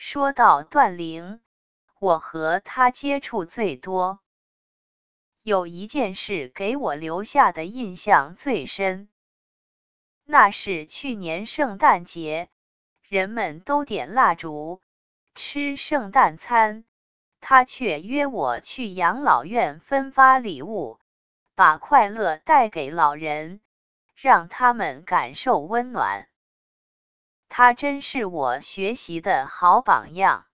说到段玲，我和她接触最多。有一件事给我留下的印象最深，那是去年圣诞节，人们都点蜡烛，吃圣诞餐，她却约我去养老院分发礼物，把快乐带给老人，让他们感受温暖。她真是我学习的好榜样。